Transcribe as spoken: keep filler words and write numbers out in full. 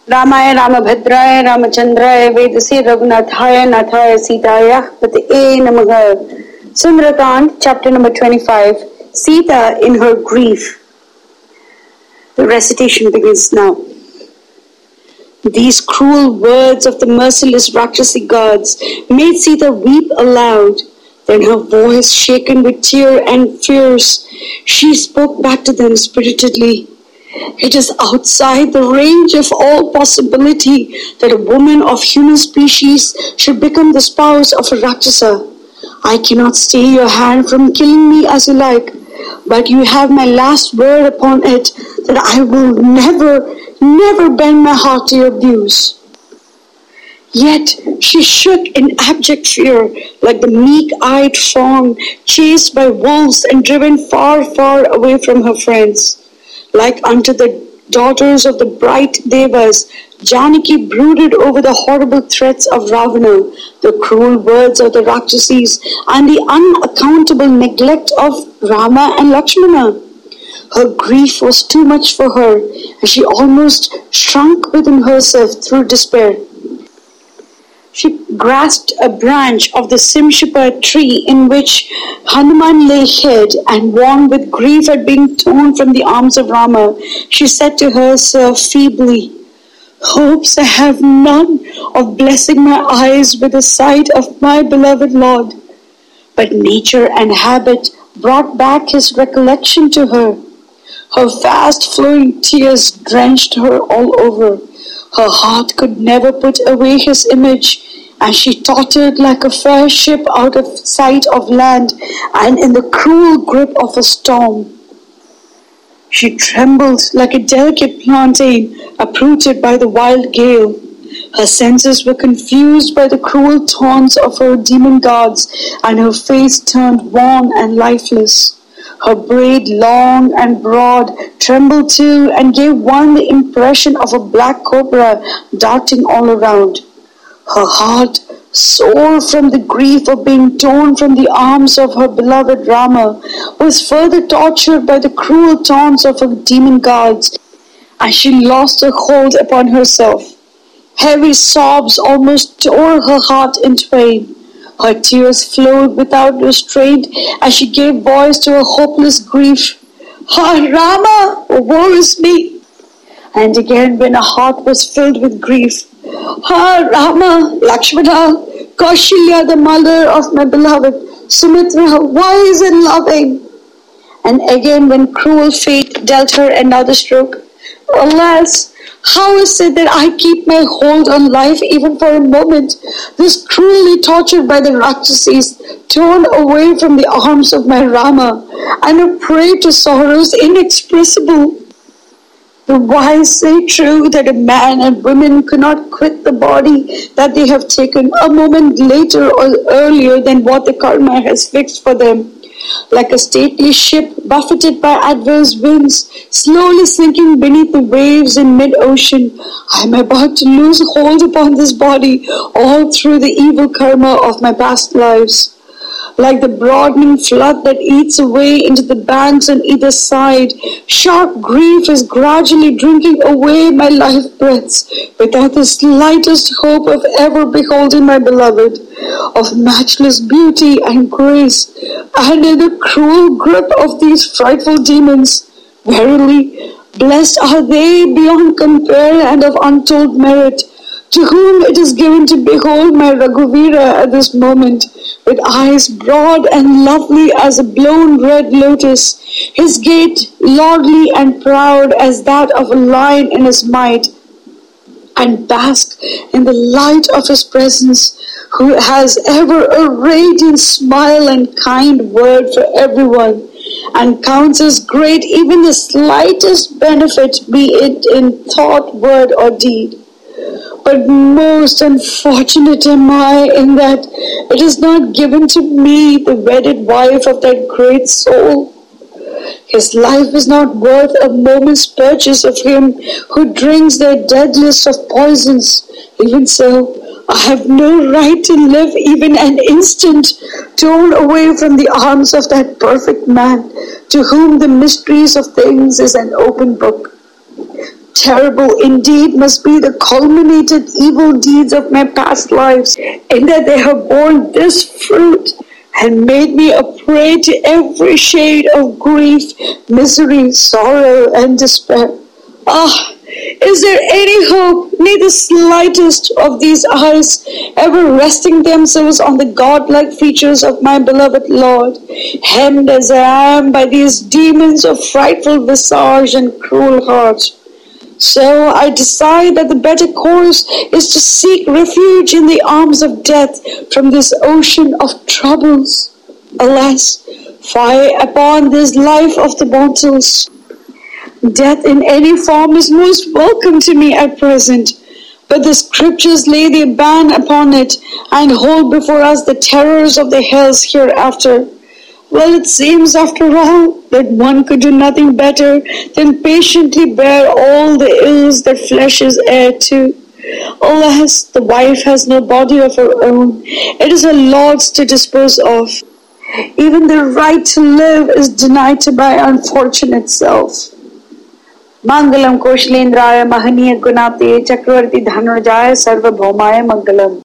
रामाय रामभद्राय रामचंद्राय वेदसे रघुनाथाय नाथाय सीताय पतये नमः. Sundarakand, chapter number twenty-five. Sita in her grief. The recitation begins now. These cruel words of the merciless Rakshasi gods made Sita weep aloud. Then her voice shaken with tear and fears, she spoke back to them spiritedly. It is outside the range of all possibility that a woman of human species should become the spouse of a Rakshasa. I cannot stay your hand from killing me as you like, but you have my last word upon it that I will never, never bend my heart to your views. Yet she shook in abject fear, like the meek-eyed fawn chased by wolves and driven far, far away from her friends. Like unto the daughters of the bright Devas, Janaki brooded over the horrible threats of Ravana, the cruel words of the Rakshasis, and the unaccountable neglect of Rama and Lakshmana. Her grief was too much for her, and she almost shrunk within herself through despair. She grasped a branch of the Simshapa tree in which Hanuman lay hid, and worn with grief at being torn from the arms of Rama, she said to herself feebly, "Hopes I have none of blessing my eyes with the sight of my beloved Lord." But nature and habit brought back his recollection to her. Her fast flowing tears drenched her all over. Her heart could never put away his image, and she tottered like a fair ship out of sight of land and in the cruel grip of a storm. She trembled like a delicate plantain uprooted by the wild gale. Her senses were confused by the cruel taunts of her demon gods, and her face turned wan and lifeless. Her braid, long and broad, trembled too, and gave one the impression of a black cobra darting all around. Her heart, sore from the grief of being torn from the arms of her beloved Rama, was further tortured by the cruel taunts of her demon gods, and she lost her hold upon herself. Heavy sobs almost tore her heart in twain. Her tears flowed without restraint as she gave voice to her hopeless grief. "Ah, Rama, woe is me!" And again when her heart was filled with grief, "Ah, Rama, Lakshmana, Kaushalya, the mother of my beloved, Sumitra, wise and loving." And again when cruel fate dealt her another stroke, "Alas, how is it that I keep my hold on life even for a moment, this cruelly tortured by the Rakshasis, torn away from the arms of my Rama, and a prey to sorrows inexpressible? The wise say true that a man and woman cannot quit the body that they have taken a moment later or earlier than what the karma has fixed for them. Like a stately ship buffeted by adverse winds, slowly sinking beneath the waves in mid-ocean, I am about to lose hold upon this body all through the evil karma of my past lives. Like the broadening flood that eats away into the banks on either side, sharp grief is gradually drinking away my life breaths without the slightest hope of ever beholding my beloved, of matchless beauty and grace, and in the cruel grip of these frightful demons. Verily, blessed are they beyond compare and of untold merit, to whom it is given to behold my Raghuvira at this moment, with eyes broad and lovely as a blown red lotus, his gait lordly and proud as that of a lion in his might, and bask in the light of his presence, who has ever a radiant smile and kind word for everyone, and counts as great even the slightest benefit, be it in thought, word, or deed. But most unfortunate am I in that it is not given to me, the wedded wife of that great soul. His life is not worth a moment's purchase of him who drinks their deadliest of poisons. Even so, I have no right to live even an instant, torn away from the arms of that perfect man, to whom the mysteries of things is an open book. Terrible indeed must be the culminated evil deeds of my past lives, in that they have borne this fruit and made me a prey to every shade of grief, misery, sorrow, and despair. Ah, is there any hope, nay the slightest, of these eyes ever resting themselves on the godlike features of my beloved Lord, hemmed as I am by these demons of frightful visage and cruel heart? So I decide that the better course is to seek refuge in the arms of death from this ocean of troubles. Alas, fie upon this life of the mortals! Death in any form is most welcome to me at present, but the scriptures lay their ban upon it and hold before us the terrors of the hells hereafter. Well, it seems after all that one could do nothing better than patiently bear all the ills that flesh is heir to. Alas, the wife has no body of her own. It is her Lord's to dispose of. Even the right to live is denied to my unfortunate self. Mangalam Koshalendraya Mahaniya Gunate Chakravarti Dhanurjaya Sarvabhaumaya Mangalam.